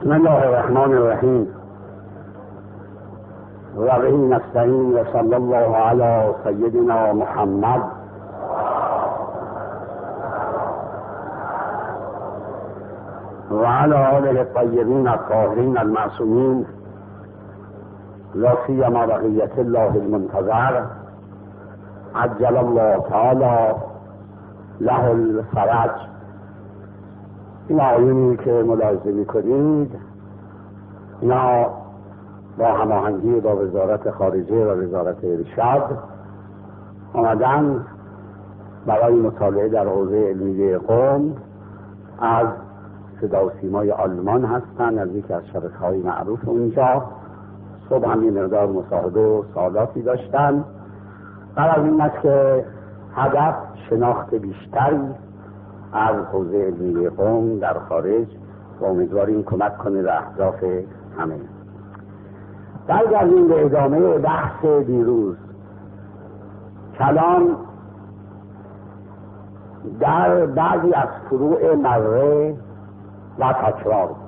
بسم الله الرحمن الرحیم و به نستعین و صلی الله علی سیدنا محمد و علی آله الطیبین الطاهرین المعصومین لا سیما بقیة الله المنتظر عجل الله تعالی له الفرج. این آیونی که ملاحظه می‌کنید اینا با هماهنگی با وزارت خارجه و وزارت ارشاد آمدن برای مطالعه در حوزه علمیه قم از صدا و سیمای آلمان هستند، از یکی از شبکه‌های معروف اونجا. صبح هم این مقدار مصاحبه و سوالاتی داشتن. غرض این است که هدف شناخت بیشتری از حوزه علمیه قم در خارج و امیدواریم کمک کنه به اهداف همه. برگردیم به ادامه بحث دیروز. کلام در بعضی از فروع مره و تکرار بود.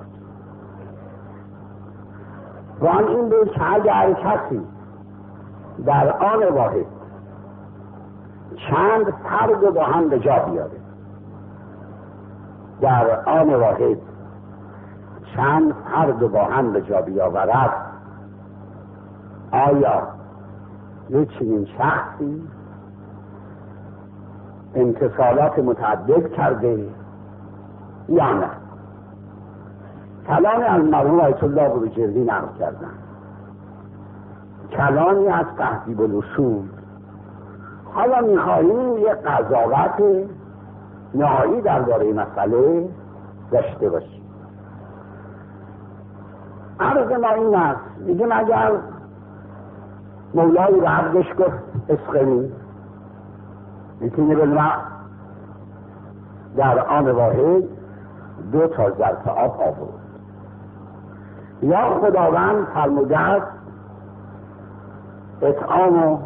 و آن این بود که اگر کسی در آن واحد چند فرد با هم به جا بیاره، در آن واحد چند فرد با هم به جا بیاورد، آیا یک چنین شخصی انتصالات متعدد کرده یا نه؟ کلام از مرحوم آیت الله بروجردی نقل کردن، کلامی از تهذیب الاصول. حالا می‌خواهیم یک قضاوت نهایی درباره مسئله داشته باشیم. عرض ما این است، میگیم اگر مولای عبدش گفت اسقمی، میتونه بالماء در آن واحد 2 تا ظرف آب آورد، یا خداوند فرموده است اطعام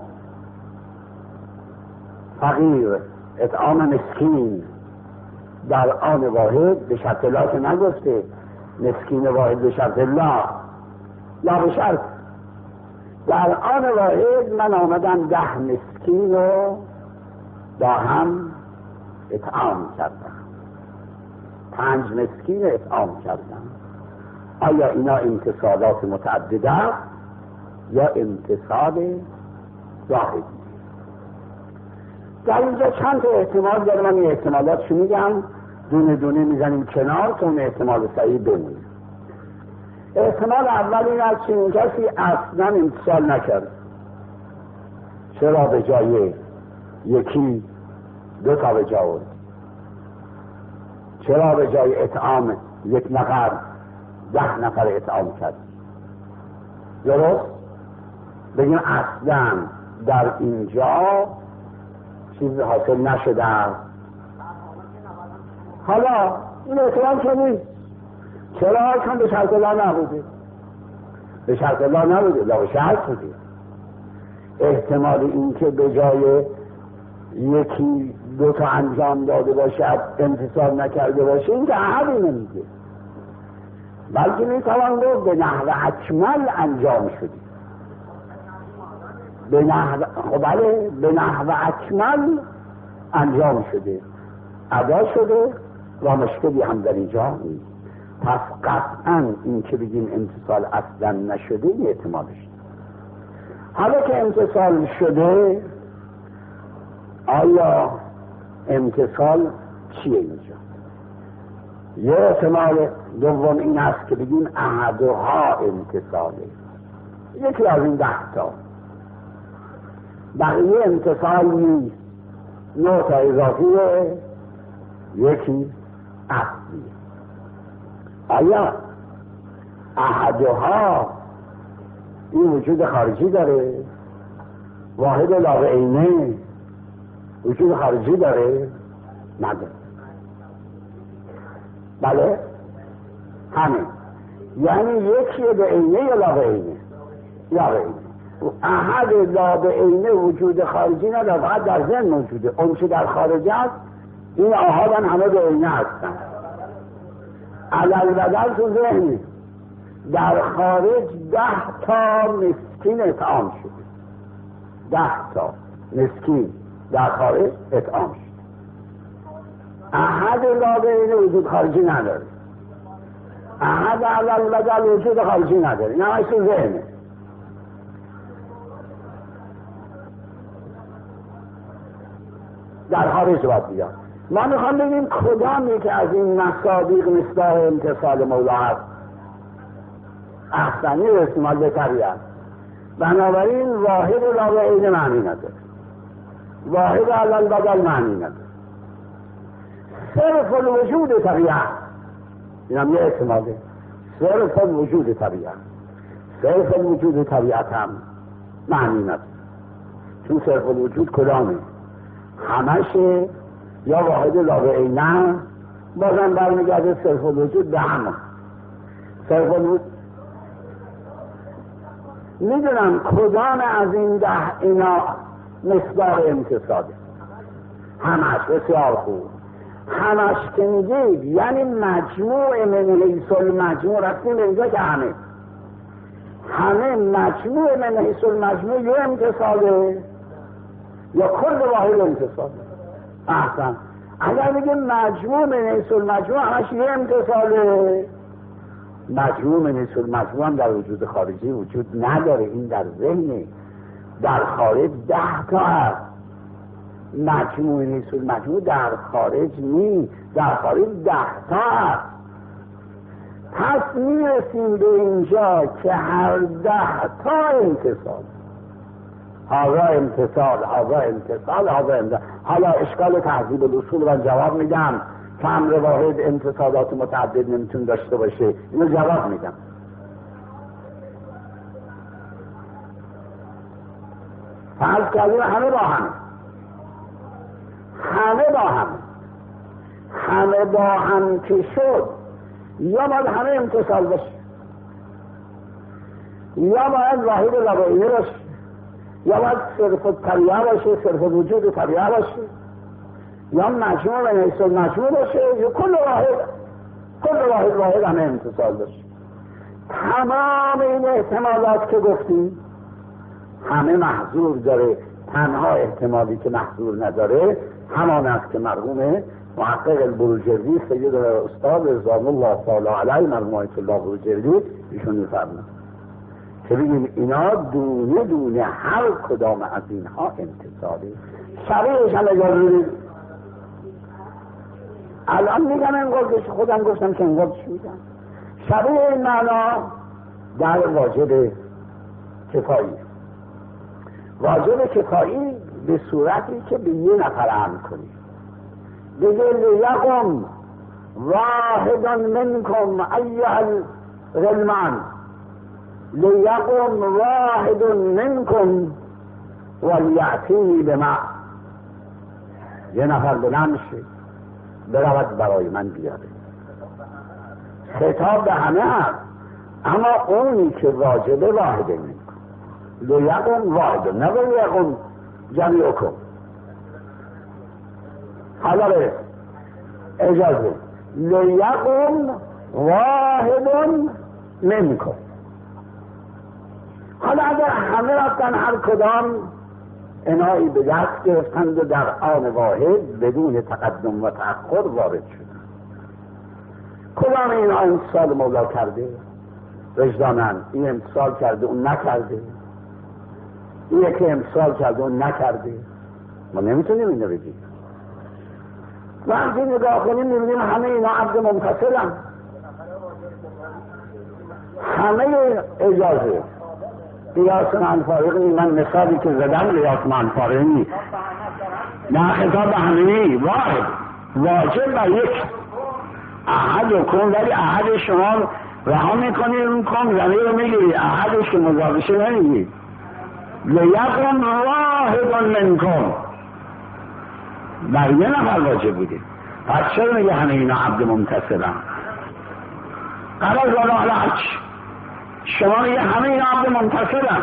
فقیر، اطعام مسکین در آن واحد، به شرط الله که نگفته مسکین واحد به شرط الله، لا به شرط در آن واحد من آمدم 10 مسکین رو با هم اطعام کردم، 5 مسکین اطعام کردم. آیا اینا امتصالات متعدده یا امتصال واحد؟ در اینجا چند تا احتمال داره. من این احتمالاتشو میگم، دونه دونه میزنیم کنار تا اون احتمال صحیح بمونه. احتمال اول این است که این کسی اصلا امتصال نکرد. چرا به جای یکی 2 تا به جا آورد؟ چرا به جای اطعام 1 نفر 10 نفر اطعام کرد؟ درست؟ بگیم اصلا در اینجا چیز حاصل نشده. حالا این احتمال که نیست. چرا؟ چون به شرط الله نبوده. به شرط الله نبوده، لا به شرط بوده. احتمال این که به جای یکی 2 تا انجام داده باشد امتصال نکرده باشه، این که احدی نمیده، بلکه میتوان گفت به نحو اکمل انجام شده. به نحو بله، به نحو اکمل انجام شده، ادا شده و مشکلی هم در اینجا نیست. پس قطعا این که بگیم امتصال اصلا نشده این احتمالش. حالا که امتصال شده، آیا امتصال چیه اینجا؟ یه احتمال دوم این است که بگیم احدها امتصاله، یکی از این 10 تا، بقیه امتصال نیست، 9 تا اضافیه، یکی اصلیه. آیا احدها این وجود خارجی داره؟ واحد لا عینه وجود خارجی داره؟ نداره. بله همین، یعنی یکی به عینه یا لا عینه؟ لا عینه. احد لا عینه وجود خارجی نداره، فقط در ذهن موجوده. اون چه در خارج است این آهادن همه به عینه هستن. علل بدل تو ذهنی در خارج 10 تا مسکین اطعام شده. 10 تا مسکین در خارج اطعام شده. احد لا بین وجود خارجی نداره، احد علل بدل وجود خارجی نداره، این همش تو ذهنه. در خارج باید بیاد. ما میخوام بگیم کدامی که از این مصادیق مصداق امتصال مولا هست احسنی استعمال به طبیعت. بنابراین واحد لا به عین معنی نداره، واحد علل بدل معنی نداره، صرف الوجود طبیعت. این هم یه احتماله، صرف الوجود طبیعت. صرف الوجود طبیعت هم معنی نداره، چون صرف الوجود کدامه؟ همشه یا واحد لا به عین، بازم برمیگرده صرف الوجود به همه. صرف الوجود میدونم کدام از این 10 اینا مصداق امتصاله. همش بسیار خوب. همش که میگید یعنی مجموع من حیث المجموع، رفتیم به اینجا که همه مجموع من حیث المجموع یه امتصاله یا کل واحد امتصاله. احسن. اگر بگیم مجموع من حیث المجموع همش یه امتصاله، مجموع من حیث المجموع هم در وجود خارجی وجود نداره، این در ذهنه. در خارج 10 تا هست، مجموع من حیث المجموع در خارج نیست، در خارج 10 تا هست. پس میرسیم به اینجا که هر 10 تا امتصال، هذا امتصال، هذا امتصال، هذا امتصال. حالا اشکال تهذیب الاصول رو جواب میدم که امر واحد امتصالات متعدد نمیتون داشته باشه، اینو جواب میدم. فرض کردیم همه با همه، همه با همه، همه با هم که شد، یا باید همه امتصال باشه، یا باید واحد لغویه باشه، یا باید صرف طبیعه باشه، صرف وجود طبیعه باشه، یا مجموع و حیث المجموع باشه، یا کل واحد همه امتصال باشه. تمام این احتمالات که گفتیم همه محظور داره. تنها احتمالی که محظور نداره همان است که مرحوم محقق البروجردی سید استاد رضوان الله تعالی علیه مرحوم آیت الله بروجردی ایشون می‌فرمایند که بگیم اینا دونه دونه هر کدام از اینها امتصالی. شبیهش هم اجازه الان میگم انقدرش، خودم گفتم که انقدرش میگم. شبیه این معنا در واجب کفایی. واجب کفایی به صورتی که به یه نفر امر کنی، بگه لیقم واحد منکم ایها الغلمان، لیقم واحد منکم ولیأتینی بما. یه نفر بلند شه برود برای من بیاره. خطاب به همه هست، اما اونی که واجبه واحده منکم. لیقم واحد، نه لیقم جمیعکم. حالا به اجازه لیقم واحد منکم. حالا اگر همه رفتن هر کدام انایی به دست گرفتند و در آن واحد بدون تقدم و تأخر وارد شدند، کدام این امتصال مولا کرده؟ وجدانن این امتصال کرده اون نکرده، این یکی امتصال کرده اون نکرده. ما نمیتونیم اینو بگیم. وقتی نگاه کنیم میبینیم همه اینا عبد ممتصلن، همه اجازه. قیاس منفارقی، من مثالی که زدم قیاس منفارقی نیست، نه خطاب به همه نیست، واجب بر یک احد کن، ولی احد شما رها میکنی اون کن زمین رو میگیری، احدش که مضافشه نمیگی. لیقم واحد منکم، بر یه نفر واجب بوده. پس چرا میگه همه اینا عبد ممتصلن؟ قرار زاده شما میگه همه اینا عبد ممتصلن.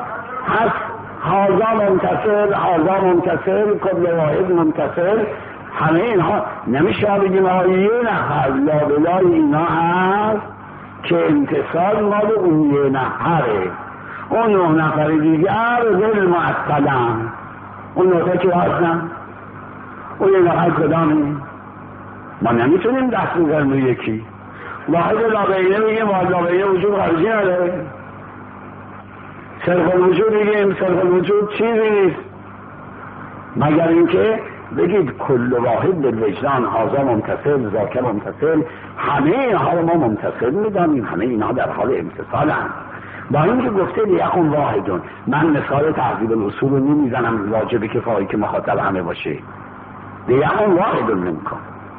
پس هازا ممتصل، هازا ممتصل، کل واحد ممتصل، همه اینها نمیشه بگیم یه نفر لابلای اینا هست که امتصال مال اون یه نفره، اون 9 نفر دیگر غیر معطلن. اون 9 که هستن اون یه نفر کدامه؟ ما نمیتونیم دست بزنیم روی یکی. واحد لابعینه بگیم واحد لابعینه وجود خارجی نداره. صرف الوجود بگیم صرف الوجود چیزی نیست مگر اینکه بگید کل واحد به وجدان هذا ممتثل ذاک ممتثل. همه اینها رو ما ممتثل میدانیم، همه اینها در حال امتثال هم. با اینکه گفته لیکن واحدون، من مثال تهذیب الاصول رو نمیزنم، واجبه که فایی که مخاطب همه باشه. لیکن واحدون منکم.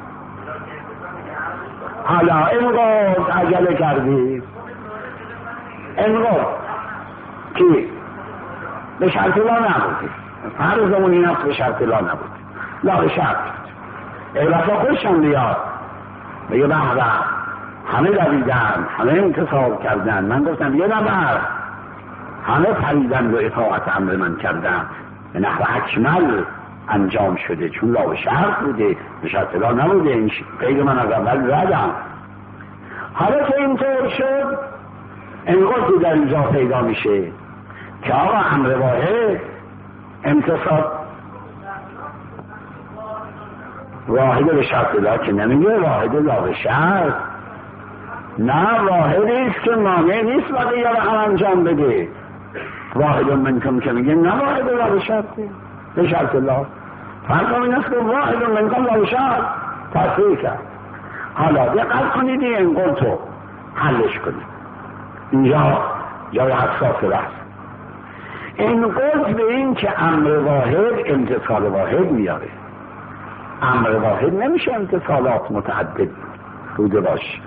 حالا اینقدر عجله کردی، اینقدر که به شرط لا نبودی، فرضمون این است به شرط لا نبودی، لا به شرط اغلقا خوشم بیاد بگه بحبه همه دویدن، همه انتصاب کردن، من گفتم یه نبر همه پریدن و اطاعت امر من کردن به نحو اکمل انجام شده، چون لا به شرط بوده به شرط لا نبوده. این قید من از اول ردم. حالا که اینطور شد انقدر در اینجا پیدا میشه که آقا امر واحد امتصاب واحد به شرط لا که نمیگه واحد لا به شرط، نه واحدی است که مانع نیست بقیه را هم انجام بده. واحد منکم که میگه نه واحد لا به شرط به شرط لا، فرق این است که واحد منکم لا به شرط تصریح کرد. حالا دقت کنید این قول تو حلش کنید، اینجا جای حساس بحث. این قول به این که امر واحد امتصال واحد میاره. امر واحد نمیشه امتصالات متعدد بوده باشه.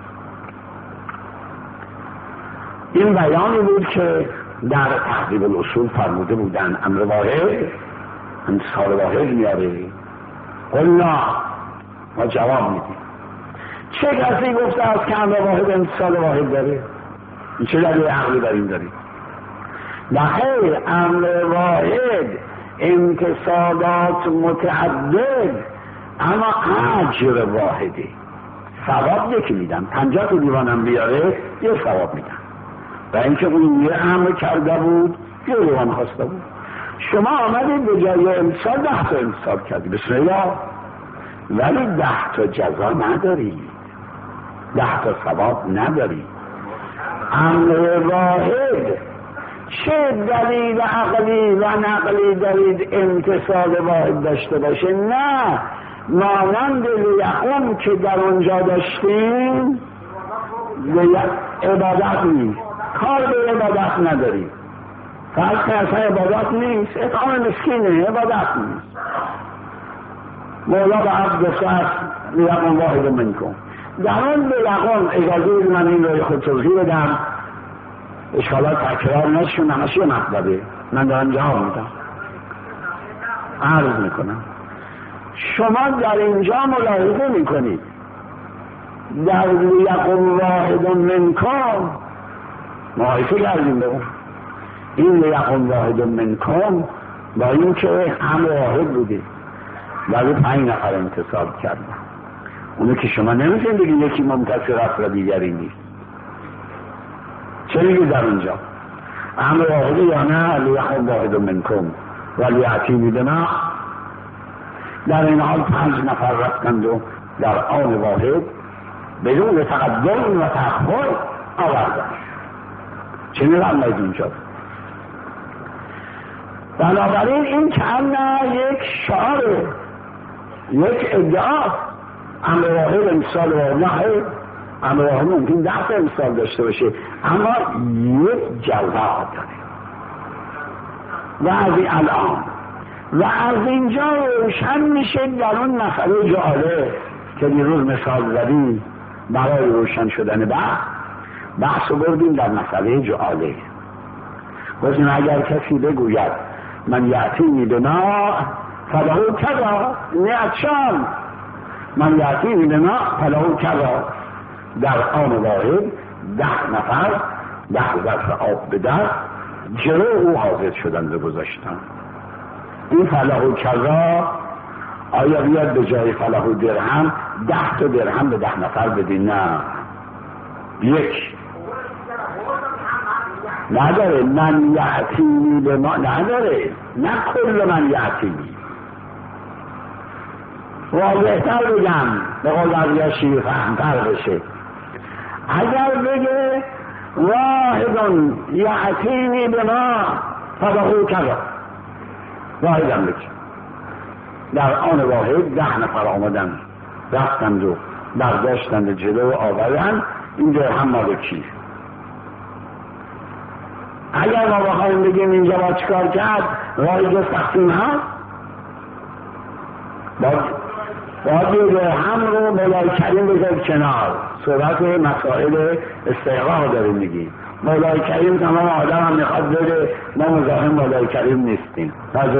این بیانی بود که در تهذیب الاصول فرموده بودن امر واحد امتصال واحد میاره. قلنا ما جواب میدیم چه کسی گفته است که امر واحد امتصال واحد داره؟ این چه دلیل عقلی در این داریم؟ نخیر، امر واحد امتصالات متعدد اما اجر واحده. ثواب یکی میدن، 50 تا دیوانم بیاره یه ثواب میدن، و اینکه اون یه امر کرده بود یه دیوان خواسته بود. شما آمدید به جای امتصال 10 تا امتصال کردی، بسم الله، ولی 10 تا جزا نداری، 10 تا ثواب نداری. امر واحد چه دلیل عقلی و نقلی دارید امتصال واحد داشته باشه؟ نه، مانند لیقوم که در اونجا داشتیم عبادت نیست، کار به عبادت نداریم، فرض که اصلا عبادت نیست، اطعام مسکینه، عبادت نیست. مولا به عبد گفته است لیقوم واحد منکم. در اون لیقوم اجازه من این رو خود توضیح بدم، اشکالات تکرار نشون، همش یه مطلبه، من دارم جواب میدم، عرض میکنم. شما در اینجا ملاحظه میکنید در لیقوم واحد منکم ملاحظه کردیم به اون، این لیقوم واحد منکم با این که هم واحد بوده ولی 5 نفر انتصاب کردن، اونو که شما نمیتونید بگید یکی ممتصر است و دیگری نیست. چه میگه در اینجا؟ امر واحده یا نه؟ لیقوم واحد منکم ولی عتیمی بنا. در این حال 5 نفر رفتند و در آن واحد بدون تقدم و تأخر آوردن. چه می‌فرمایید اینجا؟ بنابراین این کاملا یک شعاره، یک ادعا. امر واحد امتصال واحد، امر واحد ممکن 10 تا امتصال داشته باشه اما یک جزا داره. و از این الان و از اینجا روشن میشه در اون مسئله جعاله که دیروز مثال زدیم برای روشن شدن بحث رو بردیم در مسئله جعاله. گفتیم اگر کسی بگوید من یعطینی بما فلهو کذا، نیتشان من یعطینی بما فلهو کذا، در آن واحد 10 نفر 10 ظرف آب به دست جلو او حاضر شدن و گذاشتن. این فلهو کذا آیا بیاد به جای فله درهم 10 تا درهم به 10 نفر بدین؟ نه، یک نداره. من یعتینی به ما نداره، نه کل من یعتینی. واضح‌تر بگم به قول از شیر فهمتر بشه. اگر بگه واحد یعتینی به ما فله کذا، واحدم بگه در آن واحد 10 نفر آمدن رفتند و برداشتند جلو و آوردن، این درهم مال کی؟ اگر ما بخوایم بگیم اینجا با چیکار کرد، راه جز تقسیم هست، باید یه درهم رو مولای کریم بذارد کنار. صورت مسائل استحقاق داریم میگیم. مولای کریم تمام آدم هم میخواد بده، ما مزاحم مولای کریم نیستیم.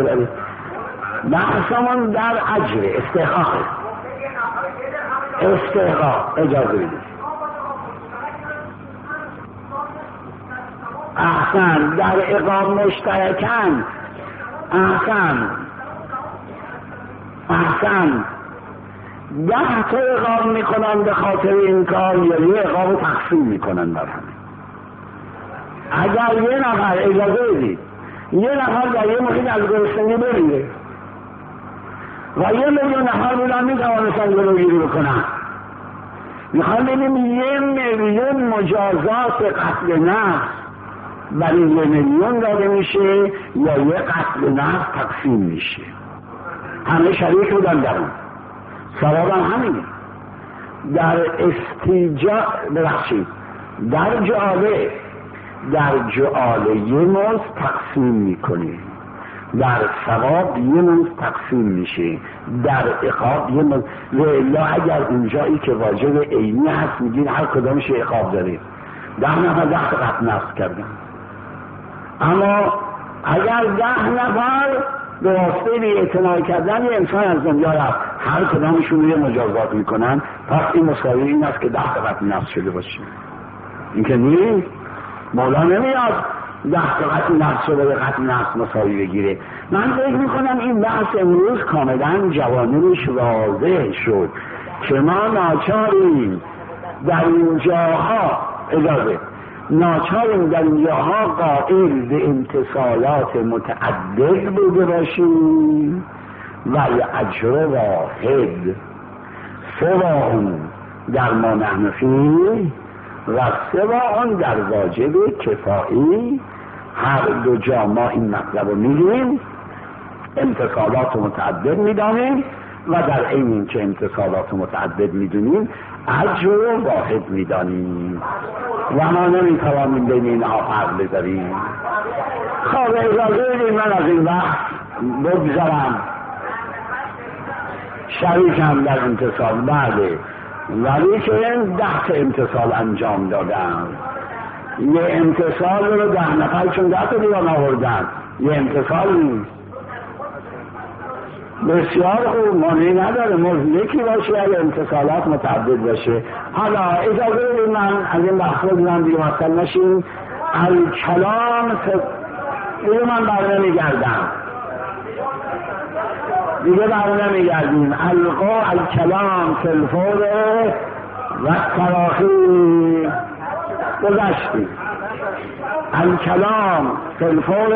بحثمون در اجر استحقاق اجازه بدید. احسن در اقام مشترکن، احسن 10 تا اقام میکنن به خاطر این کار، یا یه اقام تقسیم میکنن بر همه. اگر یه نفر اجازه بدید یه نفر در یه محیط از گرسنگی بمیره و 1,000,000 نفر بودن میتوانستن جلوگیری بکنن، میخوام ببینیم 1,000,000 مجازات قتل نفس برای 1,000,000 داده میشه یا یه قتل نفس تقسیم میشه؟ همه شریک بودن در اون، ثواب هم همینه. در استیجا ببخشید در جعاله یه موز تقسیم میکنه، در ثواب یه موز تقسیم میشه، در عقاب یه موز. والا اگر اونجایی که واجب عینی هست میگین هر کدامش عقاب داره، 10 نفر 10 قتل نفس کردن. اما اگر 10 نفر به واسطه بی‌اعتنایی کردن یه انسان از دنیا رفت، هر کدامشون یه مجازات میکنن، پس این مساوی این است که 10 قتل نفس شده باشه. این که نیست، مولا نمیاد 10 قتل نفس رو به قتل نفس مساوی بگیره. من فکر میکنم این بحث امروز کاملا جوانبش واضح شد که ما ناچاریم در اینجاها ناچاریم در اینجاها قائل به امتصالات متعدد بوده باشیم و اجر واحد سواء در ما نحن فیه و سواء در واجب کفایی. هر دو جا ما این مطلب رو میگیم، امتصالات متعدد میدانیم و در عین این که امتصالات متعدد میدونیم اجر واحد میدانیم و ما نمیتوانیم بین اینها فرق بذاریم. خب اجازه بدید من از این وقت بگذارم، شریکم در امتصال بله، ولی که 10 تا امتصال انجام دادم. یه امتصال رو 10 نفر چون 10 تا دیوان آوردن، یه امتصال نیست. بسیار خوب، مانعی نداره یکی باشه یا امتصالات متعدد باشه. حالا اجازه بدید من از این بحث رو دیدم دیگه مثل نشیم. الکلام دیگه من برنمیگردیم. الکلام فی الفور و تراخی گذشتیم. الکلام فی الفور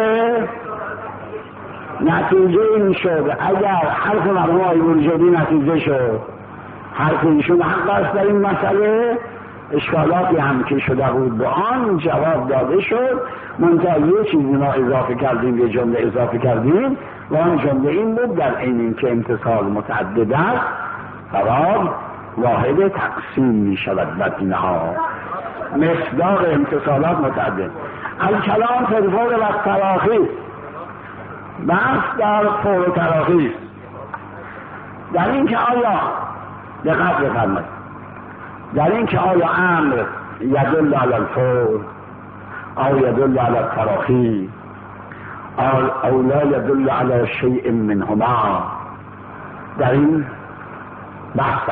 نتیجه این شد، اگر حرف مرحوم آقای مرجدی نتیجه شد، حرف ایشون حق است در این مسئله، اشکالاتی هم که شده بود به آن جواب داده شد. منتها یه چیزی ما اضافه کردیم، یه جمله اضافه کردیم و آن جمله این بود در این که امتصال متعدد است ثواب واحد تقسیم می شود بر اینها، مصداق امتصالات متعدد. الکلام فی الفور و تراخی، بحث در فور و تراخی است. در این که آیا دقت بفرمایید، در این که آیا امر یدل علی الفور او یدل علی التراخی او لا یدل علی شیء منهما، در این بحث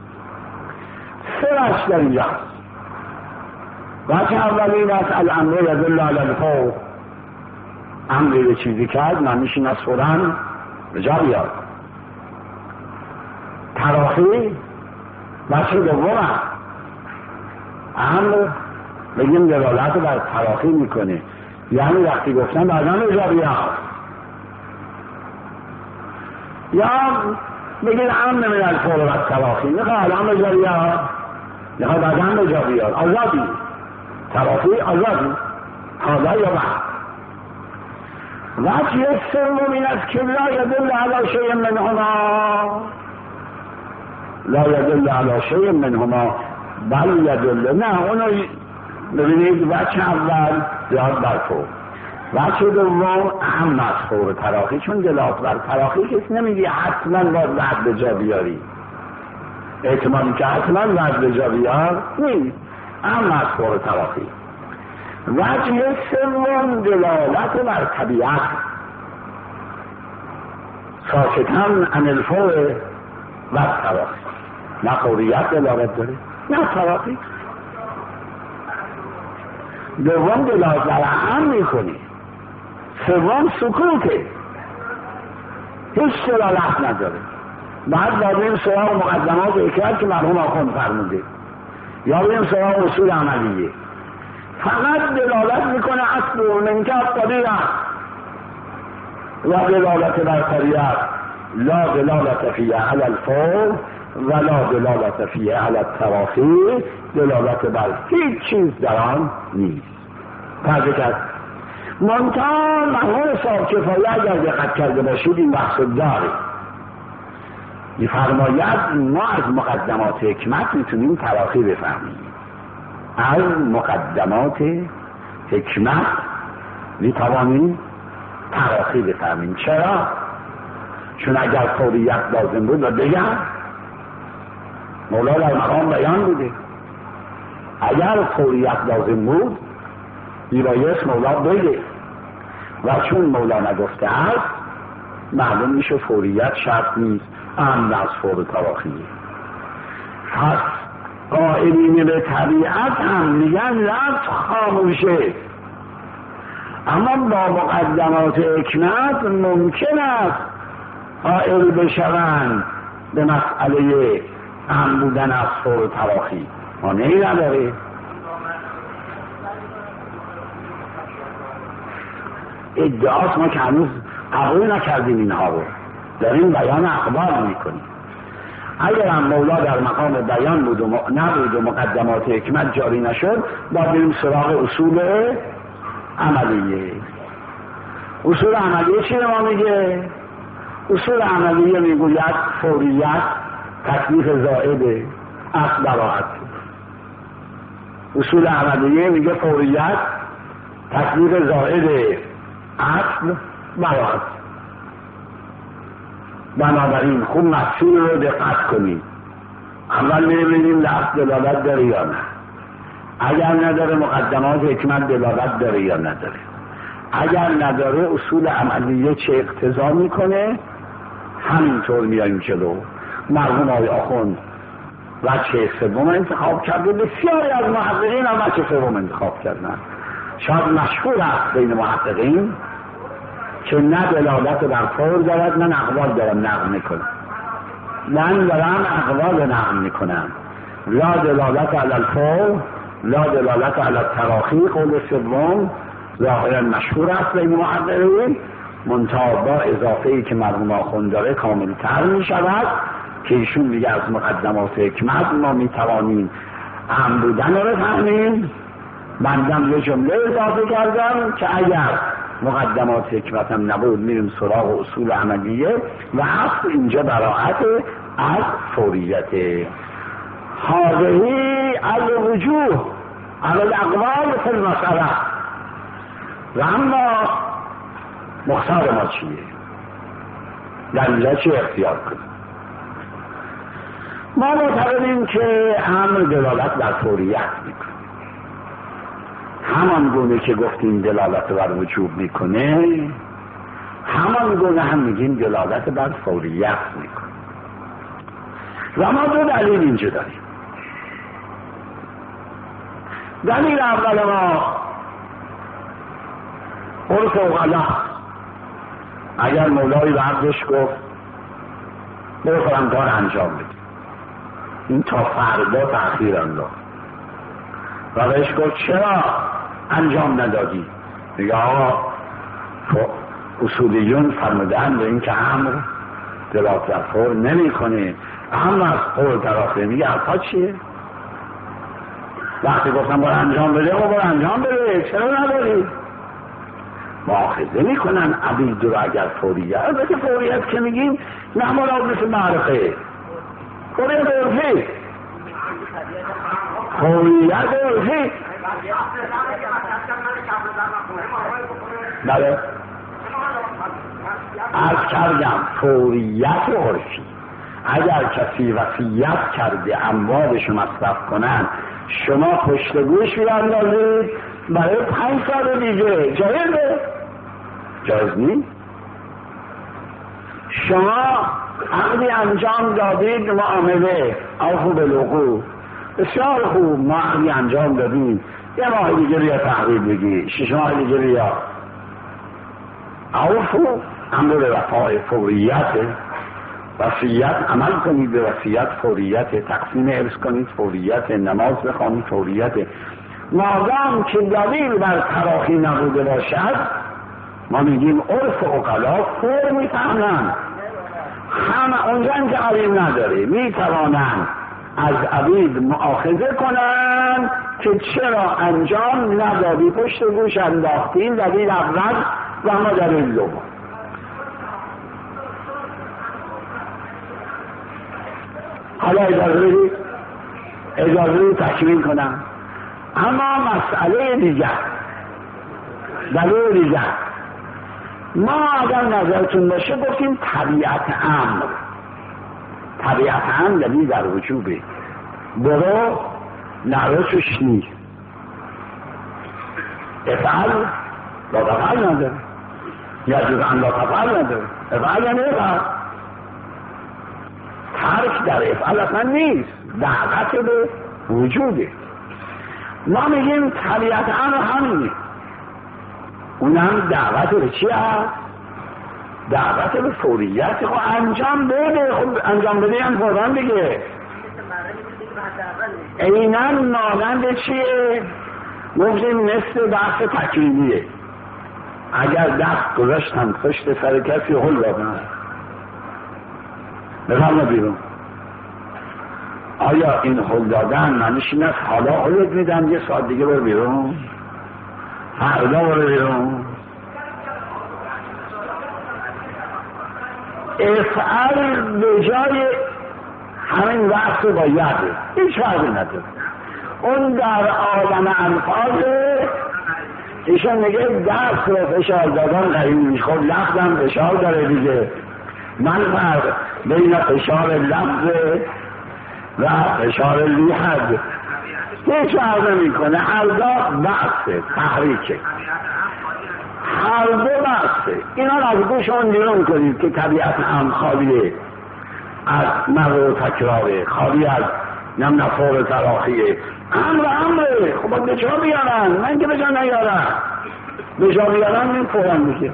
سرش در اینجاست. وقتی اولین است الامر یدل علی الفور، امر یه چیزی کرد معنیش این است فوراً به جا بیاد. تراخی بچه دوم امر بگیم دلالت بر تراخی میکنه، یعنی وقتی گفتن بعداً اجابی هست، یا بگید امر من الفور و تراخی میخواه الان اجابی هست، میخواه بعداً اجابی هست، آزادی تراخی آزادی حالا یا بعد. وجه سوم این است که لا یدل علی شیء منهما، لا یدل علی شیء منهما بل یدل، نه اونو ببینید وجه اول یاد بر فور، وجه دوم اهم از فور تراخی، چون دلالت بر تراخی کسی نمیگه حتما باید بعد به جا بیاری، احتمالی که حتما بعد به جا بیار نیست، اهم از فور تراخی. وجه سوم دلالت بر طبیعت، ساکتن عن الفور و تراخی، نه فوریت دلالت داره نه تراخی. دوم دلالت بر اهم میکنی، سوم سکوته، هیچ دلالت نداره. بعد بریم سراغ مقدمات حکمت که مرحوم آخوند فرموده، یا بریم سراغ اصول عملیه. فقط دلالت میکنه اصل من که طبیعت و دلالت بر طبیعت، لا دلالت فیه علی الفور و لا دلالت فیه علی التراخی، دلالت بر هیچ چیز در آن نیست. فرض کرد منتها مرحوم صاحب کفایه اگر دقت کرده باشید این بحث داره، میفرماید ما از مقدمات حکمت میتونیم تراخی بفهمیم، از مقدمات حکمت میتوانیم تراخی بفهمیم. چرا؟ چون اگر فوریت لازم بود و بگم مولا در مقام بیان بوده، اگر فوریت لازم بود میبایست مولا بگه، و چون مولا نگفته است معلوم میشه فوریت شرط نیست، امر از فور تراخیه. پس قائلین به طبیعت هم میگن لفظ خاموشه، اما با مقدمات حکمت ممکن است قائل بشوند به مسئله امر بودن از فور تراخی، مانعی نداره. ادعاست، ما که هنوز قبول نکردیم اینها رو، داریم بیان اخبار میکنیم. اگر هم مولا در مقام بیان بود و نبود و مقدمات حکمت جاری نشد، با بریم سراغ اصول عملیه. اصول عملیه چی ما میگه؟ اصول عملیه میگوید فوریت تکلیف زائده اصل براعت. اصول عملیه میگه فوریت تکلیف زائده اصل براعت. بنابراین خوب مسیر رو دقت کنید، اول ببینیم لفظ دلالت داره یا نه، اگر نداره مقدمات حکمت دلالت داره یا نداره، اگر نداره اصول عملیه چه اقتضا میکنه، همینطور میایم جلو. مرحوم آقای آخوند وجه سوم انتخاب کرده، بسیاری از محققین هم وجه سوم انتخاب کردن. شاید مشهور است بین محققین که نه دلالت بر فور دارد نه اقوال دارم نقل میکنم، من دارم اقوال نقل میکنم، لا دلالت علی الفور لا دلالت علی التراخی. قول سوم ظاهرا مشهور است بین محققین، منتها با اضافه ای که مرحوم آخوند داره کامل تر می شود که ایشون میگه از مقدمات حکمت ما می توانیم اهم بودن رو بفهمیم. بندم یه جمله اضافه کردم که اگر مقدمات حکمت هم نبود میریم سراغ اصول عملیه و اصل اینجا براعت از فوریت. هذه الوجوه على الاقوال فی المسئله. و اما مختار ما چیه؟ در اینجا چی اختیار کنیم؟ ما معتقدیم که امر دلالت بر فوریت میکنه، همان گونه که گفتیم دلالت بر وجوب میکنه، همان گونه هم میگیم دلالت بر فوریت میکنه. و ما دو دلیل اینجا داریم. دلیل اول ما عرف اوغلا، اگر مولای به عبدش گفت برو فلان کار انجام بده، این تا فردا تأخیر انداخت و بهش گفت چرا انجام ندادی؟ میگه آقا اصولیون فرمودن به این که امر دلالت بر فور نمی کنه، امر از قول طرفه. میگه حرفا چیه؟ وقتی گفتم برو انجام بده و برو انجام بده، چرا نداری؟ مؤاخذه میکنن عبید رو اگر فوریت. البته فوریت که میگیم نه مراد مثل معرفه، فوریت عرفی، فوریت عرفی. بله از کردم فوریت عرفی. اگر کسی وصیت کرده اموالش مصرف کنن، شما پشت گوش بیاندازید برای 5 سال دیگه، جایزه؟ جایز نیست. شما عقدی انجام دادید، معامله اوفو بالعقود، بسیار خوب، ما عقدی انجام دادیم، یه ماه دیگه بیا تحویل بگی، 6 ماه دیگه بیا. اوفو امر وفای فوریته. وصیت عمل کنید به وصیت فوریت، تقسیم ارث کنید فوریت، نماز بخوانید فوریت. مادام که دلیل بر تراخی نبوده باشد، ما میگیم عرف عقلا فور میفهمن، همه اونجا که عبید نداره میتوانن از عبید مؤاخذه کنن که چرا انجام ندادی، پشت گوش انداختین، دلیل اول و ما دلیل دوم. حالا اجازه بدید تکمیل کنم. اما مسئله دیگر، دلیل دیگر، ما اگر نظرتون باشه گفتیم طبیعت امر، طبیعت امر دلیل در وجوبه، برو نروسش نیست، افعل لا تفعل نداره، یا جزء لا تفعل نداره، افعل یعنی افعل، ترک در افعل اصلا نیست، دعوت به وجوده. ما میگیم طبیعت امر همینه، اونم دعوت به چی هست؟ دعوت به فوریت. خب انجام بده، خب انجام بده هم فوراً دیگه. اینن مانند چیه؟ گفتیم مثل بحث تکلیمیه. اگر دست گذاشتن پشت سر کسی هل دادن، بفرما بیرون. آیا این هل دادن معنیش این است حالا هلت میدن یه ساعت دیگه برو بیرون، فردا برو بیرون؟ افعل به جای همین وقت باید، هیچ فرقی نداره. اون در عالم انفاظه، ایشان میگه دست رو فشار دادن غریبی، خب لفظم فشار داره دیگه. من فرق بین فشار لفظ و فشار لیحد هیچ فرق نمی کنه، هر دو بحثه، تحریکه، هر دو بحثه. اینا از گوشون بیرون کنید که طبیعت هم خالیه از مر و تکراره، خالی از نفور تراخیه. امره خب باید به جا بیارن، من که به جا نیارم، به جا بیارن این فوران میشه.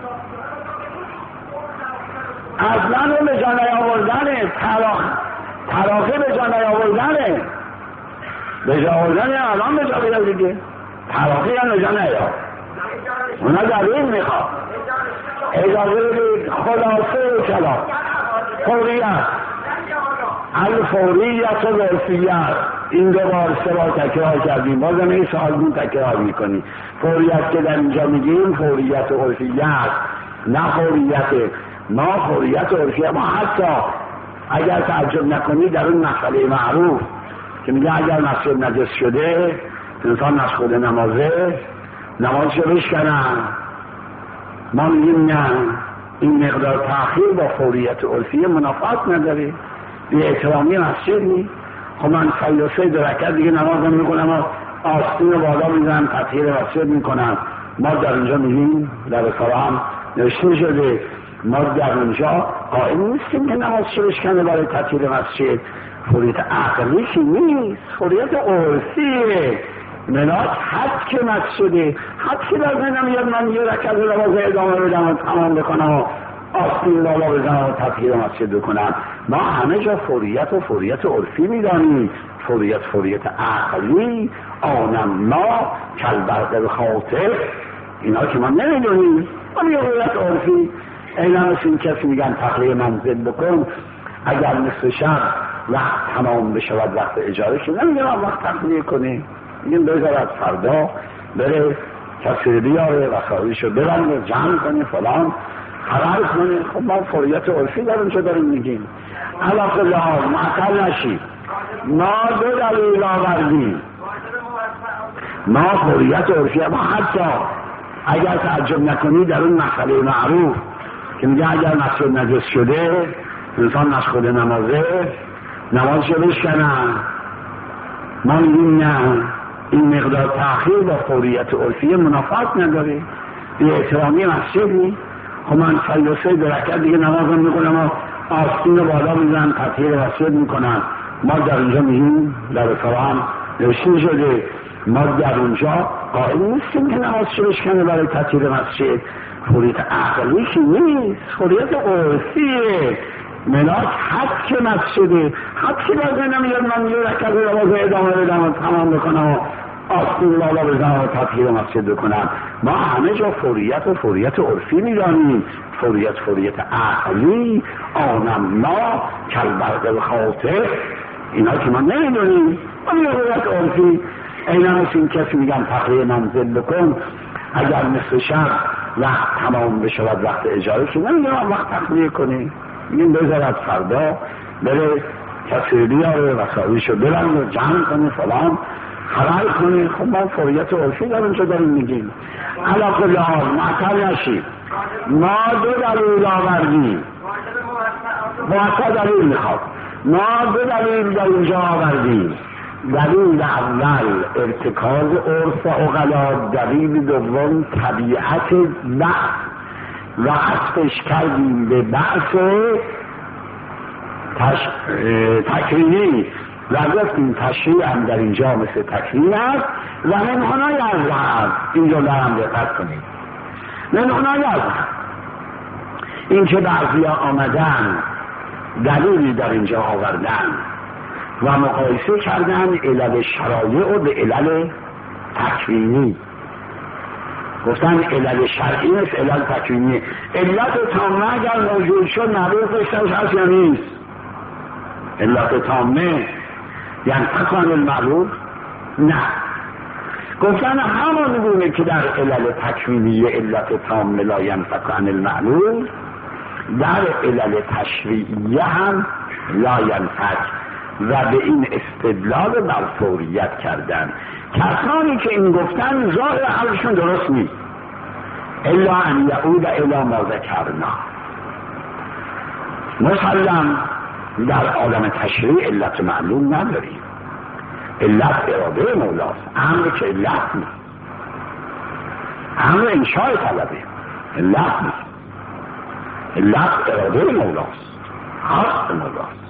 اصلا رو به جا نیاوردنه، تراخی به جا نیاوردنه، به جا آوردنه الان به جا بیار دیگه. تراخی هم به جا نیار، اونا دلیل میخواد. اجازه بدید خلاصه کلام فوریت، الفوریت و الفیت، این دو بار 3 بار تکرار کردیم، بازم این سال تکرار میکنیم. فوریت که در اینجا میگیم فوریت و الفیت، نه فوریت ما، فوریت و الفیت. ما حتی اگر تعجب نکنید در اون مسئله معروف که میگه اگر مسجد نجس شده انسان مشغول نمازه، نمازشو بشکنن، ما میگیم نه، این مقدار تأخیر با فوریت و الفیه منافات نداره، بی احترامی مسجد نیست. خب من 3 رکعت دیگه نماز نمیکنم و آستین رو بالا میزنم تطهیر مسجد میکنم. ما در اینجا میگیم در رساله هم نوشته شده، ما در اونجا قائل نیستیم که نماز شو بشکنه برای تطهیر مسجد. فوریت عقلی که نیست، فوریت عرفیه. منات حد که مسجده، حد که در ذهنم میاد من یه رکعت نماز ادامه بدم و تمام بکنم و آستین بالا بزنن و تطهیر مسجد بکنن. ما همه جا فوریت و فوریت عرفی میدانیم، فوریت عقلی، آنم ما کالبرق بخاطر، اینا که ما نمیدونیم. اون یه فوریت عرفی. اینا مثل این کسی میگن تخلیه منزل بکن، اگر نصف شب وقت تمام بشود وقت اجاره شد، نمیگن وقت تخلیه کنی، میگن بذارد فردا بره کسی بیاره وسایلشو ببنده جمع کنی فلان خبر کنی. خب ما فوریت عرفی در اونجا داریم میگیم. علا کل حال معطل نشید. ما دو دلیل آوردیم. ما فوریت عرفی، ما حتی اگر تعجب نکنی در اون مسئله معروف که میگه اگر مسجد نجس شده انسان نشخوده نمازه نمازشو بشکنن، ما میگیم نه، این مقدار تأخیر با فوریت عرفی منافات نداره، به احترامی مسجدی. خب من 3 رکعت دیگه نمازم میکنم و آستین رو بالا میزنم تطهیر مسجد میکنم. ما در اونجا میگیم در قرآن نوشته شده ما در اونجا قائل نیستیم که نمازشو بشکنه برای تطهیر مسجد. فوریت عقلی که نیست، فوریت عرفیه. ملاک حد که مسجده، حد که بازه نمیاد من یه رکعت نماز ادامه بدم و تمام بکنم و آستین بالا بزنم و تطهیر مسجد بکنم. ما همه جا فوریت عرفی میدانیم، فوریت عقلی، آنم ما کالبرق بخاطر، اینا که ما نمیدونیم. اون یه فوریت عرفی. اینا مثل این کسی میگن تخلیه منزل بکن، اگر نصف شب وقت تمام بشود وقت اجاره شد، نمیگن وقت تخلیه کنی، میگن بذارد فردا بره کسی بیاره وسایلشو ببنده و جمع کنی فلان خبر کنی. خب ما فوریت عرفی در اونجا داریم میگیم. علا کل حال معطل نشید. ما دو دلیل آوردیم. معطل دلیل میخواد. ما دو دلیل در اینجا آوردیم. دلیل اول ارتکاز عرف عقلا، دلیل دوم طبیعت بحث و عطفش کردیم به بحث تکوینی و گفتیم تشریع هم در اینجا مثل تکوین است و منحنای از هست. اینجا دارم دقت کنید. منحنای از هست این که بعضی آمدن دلیلی در اینجا آوردن و مقایسه کردن علل شرایع و به علل تکوینی. گفتن علل شرعی است، علل تکوینی. علت تامه اگر موجود شد معروف داشتنش هست یا نیست؟ علت تامه یعنی تکان المعروف؟ نه. گفتن همان گونه که در علل تکوینی علت تامه لا ینفک عن المعلوم، در علل تشریعیه هم لا ینفک، و به این استدلال بر فوریت کردن. کسانی که این گفتن ظاهر حالشون درست نیست، الا ان یعود الی ما ذکرنا. مسلم در عالم تشریع علت معلوم نداریم. علت اراده مولاست، امر که علت نیست، امر انشاء طلبه، علت نیست. علت اراده مولاست، خواست مولاست.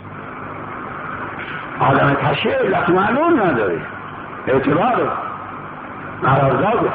عالم تشریع علت معلوم نداره، اعتباره قرارداده.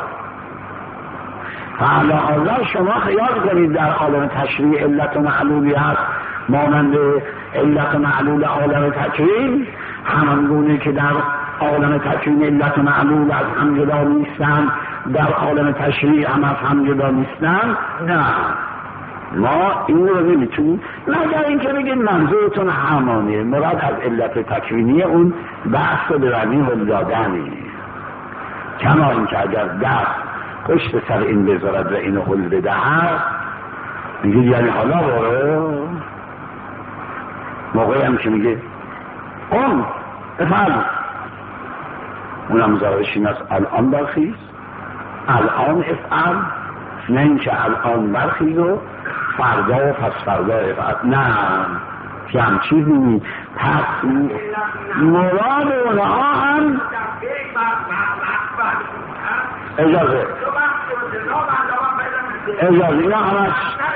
فعلا حالا شما خیال کنید در عالم تشریع علت معلولی هست مانند علت معلول عالم تکوین، همان گونه که در عالم تکوین علت معلول از هم جدا نیستن، در عالم تشریع هم از هم جدا نیستن. نه، ما این رو نمیتونیم، مگر اینکه بگیم منظورتون همانه، مراد از علت تکوینی اون بحث رو به رمی هم دادنی، کما اینکه اگر دست پشت سر این بذارد و اینو حل بدهد، میگه یعنی حالا برو موقعی هم که میگه قم افعل، اونم ظاهرش این است الان برخیز، الان افعل، نه اینکه الان برخیز و فردا و پس فردا افعل. نه، که هم چیزی نیست. پس مراد اونها هم اجازه اینا همش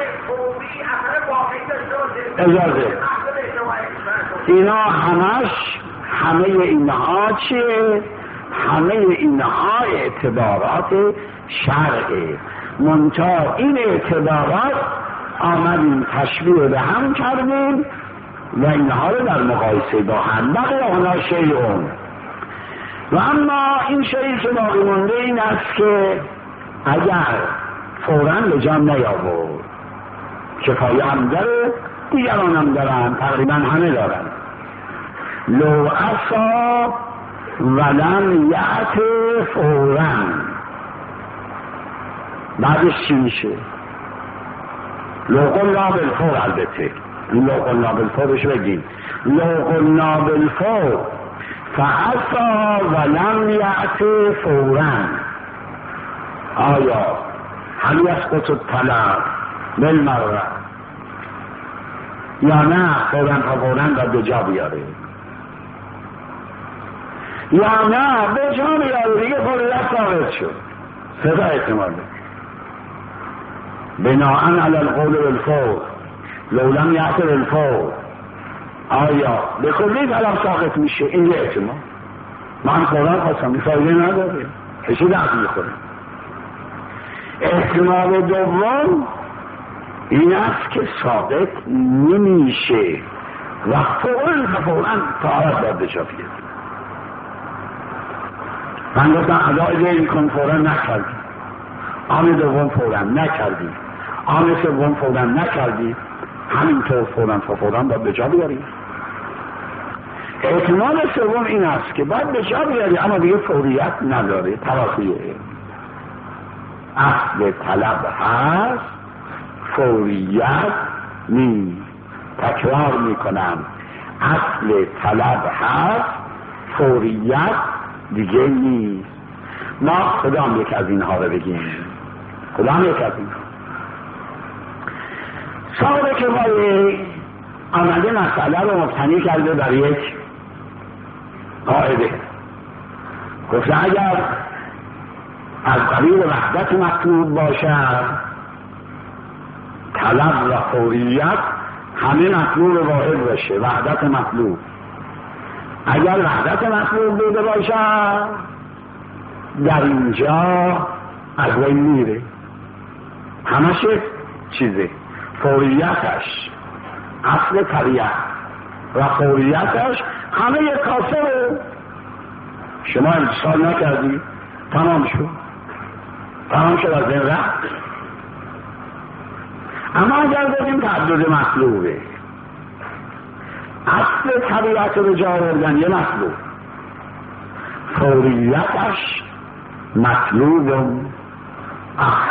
اجازه اینا همش همه اینها چیه؟ همه اینها اعتبارات شرعه. منتها این اعتبارات آمدیم تشبیه به هم کردیم و اینها رو در مقایسه با هم بقیه هنها شیعون. و اما این شیعی که باقی مونده این است که اگر فوراً به جان نیاورد، کفایه هم داره، دیگران هم دارن، تقریبا همه دارن. لو اصاب ولم یأت فوراً، بعدش چی میشه؟ لو قلنا بالفور، البته این لو قلنا بالفورش بگیم، لو قلنا بالفور فعصا ولم یأت فوراً، آیا هل یسقط الطلب بالمره یا نه فوراً باید به جا بیاره، یا نه به جا بیاره دیگه فوریت ثابت شد. سه تا احتماله بناءً علی القول بالفور لو لم یأت بالفور، آیا به کلی طلب ساقط میشه؟ این یه احتمال. من فوراً خواستم، این فایده نداره، کسی دست میخوره. احتمال دوم این است که ساقط نمیشه و فوراً طهارت باید به جا بیاد. من گفتم ادای دین کن، فوراً نکردی، آن دوم فوراً نکردی، آن سوم فوراً نکردی، همینطور فوراً باید به جا بیاری. احتمال سوم این است که باید به جا بیاری اما دیگه فوریت نداره، تراخیه. اصل طلب هست، فوریت نیست. تکرار میکنم، اصل طلب هست، فوریت دیگه نیست. ما کدام یک از اینها رو بگیم؟ کدام یک از اینها؟ صاحب کفایه آمده مسئله رو مبتنی کرده بر یک قاعده. گفته اگر از قبیل وحدت مطلوب باشد، طلب و فوریت همه مطلوب واحد باشه، وحدت مطلوب. اگر وحدت مطلوب بوده باشد، در اینجا از بین میره، همش چیزه. فوریتش اصل طبیعت و فوریتش همه یک کاسه رو شما امتصال نکردی، تمام شد از این رفت. اما اگر بگیم تعدد مطلوبه، اصل طبیعت رو جا آوردن یه مطلوب، فوریتش مطلوب آخر.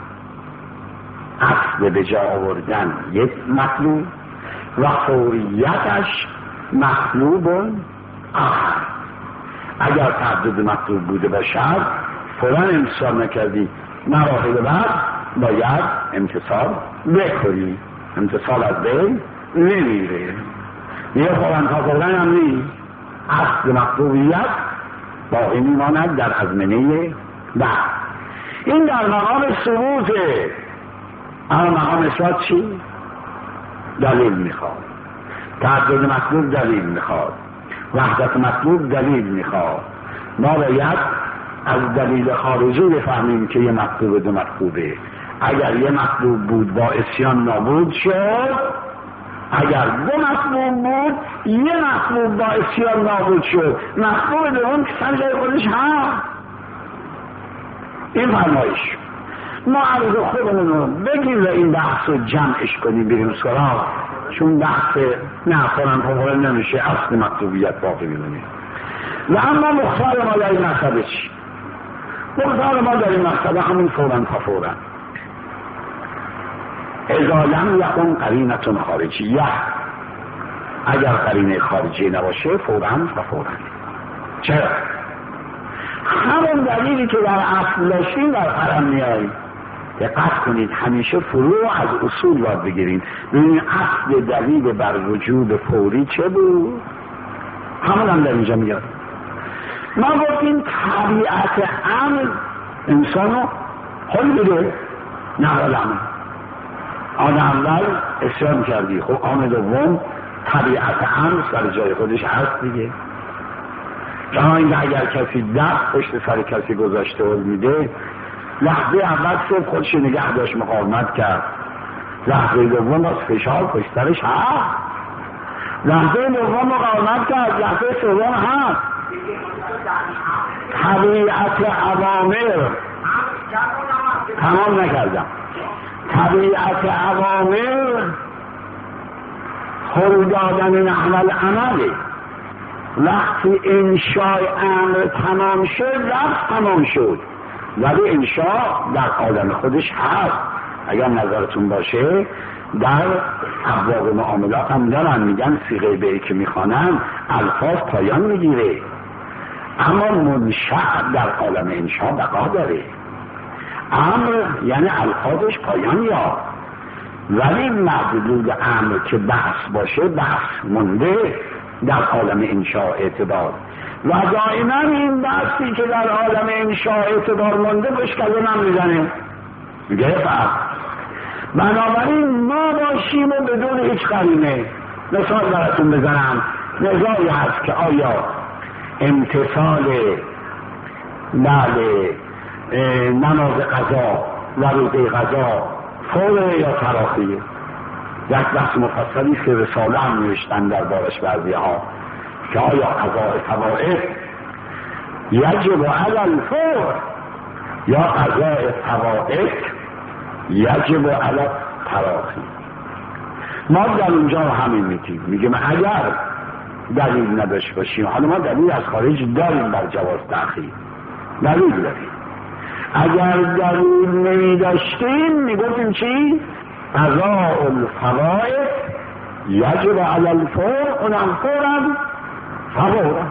اصل به جا آوردن یک مطلوب و فوریتش مطلوب آخر. اگر تعدد مطلوب بوده باشد فوراً امتصال نکردی، مراحل بعد باید امتصال بکنی، امتصال از بین نمیره، یه فوراً هم نیست. اصل مطلوبیت باقی میماند در ازمنه بعد. این در مقام ثبوته. اما مقام اثبات چی؟ دلیل میخواد. تعدد مطلوب دلیل میخواد، وحدت مطلوب دلیل میخواد. ما باید از دلیل خارجی بفهمیم که یه مطلوب دو مطلوبه. اگر یه مطلوب بود با عصیان نابود شد، اگر دو مطلوب بود یه مطلوب با عصیان نابود شد، مطلوب دوم که سر جای خودش هم. این فرمایش ما عرض خودمون رو بگیم و این بحث رو جمعش کنیم بریم سراغ، چون بحث نه فوراً نمیشه، اصل مطلوبیت باقی میمونه. و اما مختار ما در این مسئله چی؟ مختار ما در این مسئله همون فوراً. اذا لم یکن قرینه خارجیه، اگر قرینه خارجی نباشه فوراً. چرا؟ همون دلیلی که در اصل داشتیم در فرم میایی. دقت کنید، همیشه فروع از اصول باید بگیریم. ببینید اصل دلیل بر وجود فوری چه بود؟ همون هم در اینجا میاد. ما گفتیم طبیعت امر انسانو حل بده، نه علمه. آن اول اسلام کردی، خب آن دوم طبیعت امر سر جای خودش هست دیگه. جهان اینکه اگر کسی دست پشت سر کسی گذاشته و میده، لحظه اول صبح خودش نگه داشت، مقاومت کرد، لحظه دوم باز فشار پشت سرش هست، لحظه دوم مقاومت کرد، لحظه سوم هست. طبیعت اوامر تمام نکردم. طبیعت اوامر خل دادن نحو العمله. وقتی انشاء امر تمام شد لفظ تمام شد، ولی انشاء در عالم خودش هست. اگر نظرتون باشه در ابواب معاملات هم دارن، میگن صیغه بیع که میخوانن الفاظ پایان میگیره، اما منشأ در عالم انشاء بقا داره. امر یعنی الفاظش پایان یافت، ولی مدلول امر که بحث باشه بحث مونده در عالم انشاء اعتبار، و دائما این بحثی که در عالم انشاء اعتبار مونده بشکله من میزنه، میگه فرق. بنابراین ما باشیم و بدون هیچ قرینه. مثال براتون بزنم، نزاعی هست که آیا امتصال نماز قضا و روزه قضا فوره یا تراخیه. یک بحث مفصلی که رساله هم نوشتن در بارش بعضی ها که آیا قضاء فوائد یجب علی الفور یا قضاء فوائد یجب علی تراخی. ما در اونجا همین میگیم اگر دلیل نداشت باشیم، حالا ما دلیل از خارج داریم بر جواز تأخیر، دلیل داریم. اگر دلیل نمی داشتیم میگفتیم چی؟ قضاء الفوائد یجب علی الفور، اونم فورم فورم.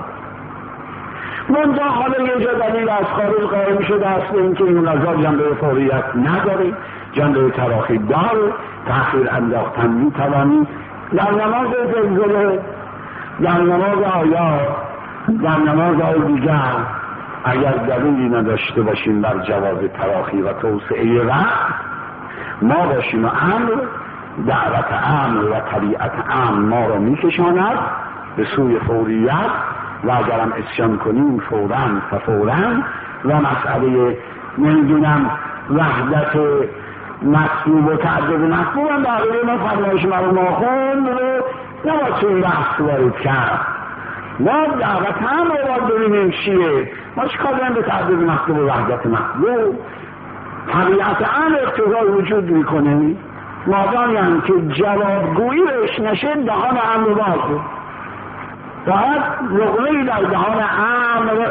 منجا حالا یه جا دلیل از خارج قائم شده است به اینکه این قضا جنبه فوریت نداره، جنبه تراخی داره، تأخیر انداختن میتوانی. در نماز زلزله، در نماز آیات، در نماز دیگر اگر دلیلی نداشته باشیم بر جواز تراخی و توسعه وقت، ما باشیم و امر دعوت امر و طبیعت امر ما را میکشاند به سوی فوریت، و اگرم اسیان کنیم فوراً فوراً. و مسئله نمیدونم وحدت مطلوب و تعدد مطلوب هم در غیر ما فرمایش مرحوم آخوند رو نباید تو این بحث وارد کرد. ما دعوت هم رو باید ببینیم چیه، ما چی کار داریم به تعدد مطلوب و وحدت مطلوب؟ طبیعت هم اقتضای وجود میکنه، مادامی هم که جوابگویی روش نشه دهان امر بازه، باید لقمه‌ای در دهان امر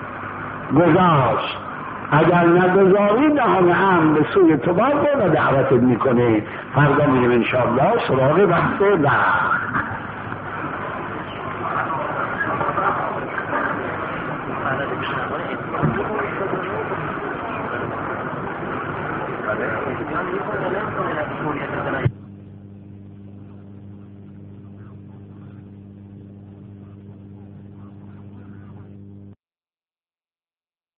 گذاشت. اگر نگذاری دهان امر به سوی تو بازه و دعوتت میکنه. فردا میریم انشاءالله سراغ بحث وقت. Gracias.